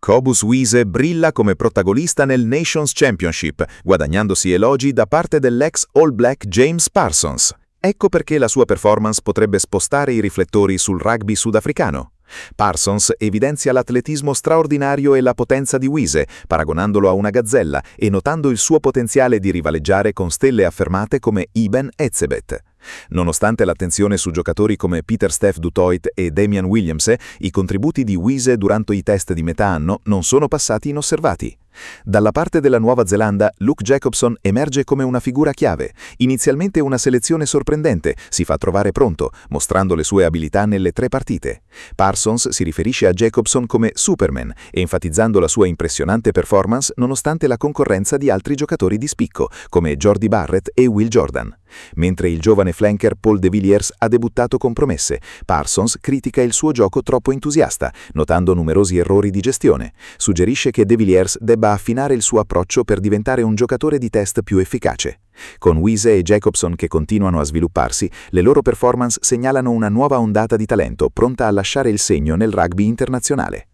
Cobus Wiese brilla come protagonista nel Nations Championship, guadagnandosi elogi da parte dell'ex All Black James Parsons. Ecco perché la sua performance potrebbe spostare i riflettori sul rugby sudafricano. Parsons evidenzia l'atletismo straordinario e la potenza di Wiese, paragonandolo a una gazzella e notando il suo potenziale di rivaleggiare con stelle affermate come Eben Etzebeth. Nonostante l'attenzione su giocatori come Pieter-Steph du Toit e Damian Williams, i contributi di Wiese durante i test di metà anno non sono passati inosservati. Dalla parte della Nuova Zelanda, Luke Jacobson emerge come una figura chiave. Inizialmente una selezione sorprendente, si fa trovare pronto, mostrando le sue abilità nelle 3 partite. Parsons si riferisce a Jacobson come Superman, enfatizzando la sua impressionante performance nonostante la concorrenza di altri giocatori di spicco, come Jordie Barrett e Will Jordan. Mentre il giovane flanker Paul de Villiers ha debuttato con promesse, Parsons critica il suo gioco troppo entusiasta, notando numerosi errori di gestione. Suggerisce che de Villiers debba affinare il suo approccio per diventare un giocatore di test più efficace. Con Wiese e Jacobson che continuano a svilupparsi, le loro performance segnalano una nuova ondata di talento pronta a lasciare il segno nel rugby internazionale.